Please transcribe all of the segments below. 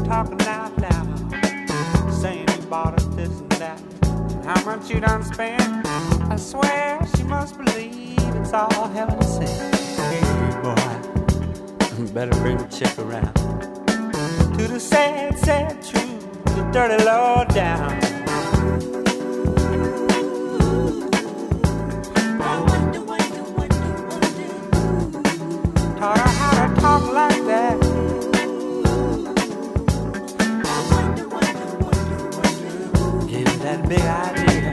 talking out loud, saying you bought us this and that. How much you done spent? I swear she must believe it's all heaven sent. Hey boy, better bring the chick around to the sad, sad truth, the dirty low down. Taught her how to talk like that. Gave her that big idea.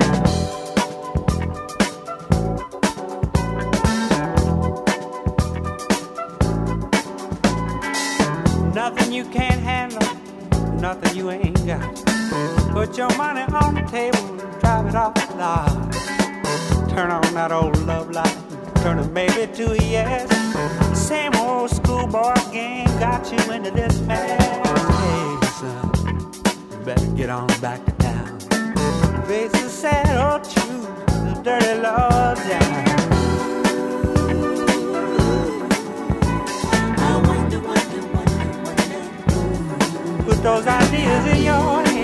Nothing you can't handle, nothing you ain't got. Put your money on the table and drive it off the lot. Turn on that old love light, turn a maybe to a yes. Same old schoolboy game got you into this mess. Hey son, you better get on back to town. Face the sad old truth, the dirty law down. Put those ideas in your head.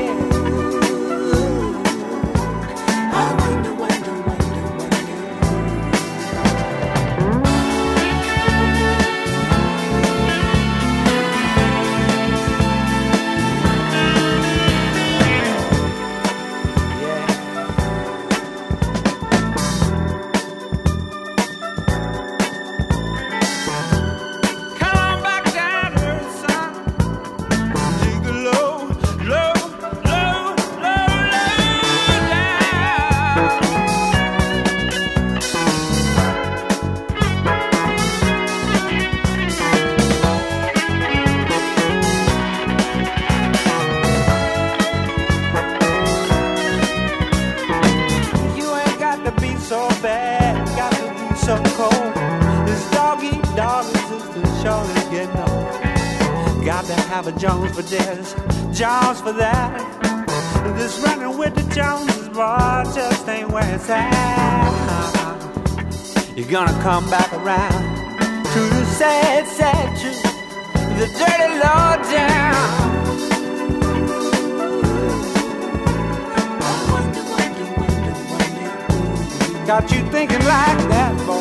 Have a Jones for this, Jones for that. This running with the Joneses, boy, just ain't where it's at. You're gonna come back around to the sad, sad truth, the dirty law down. Got you thinking like that, boy.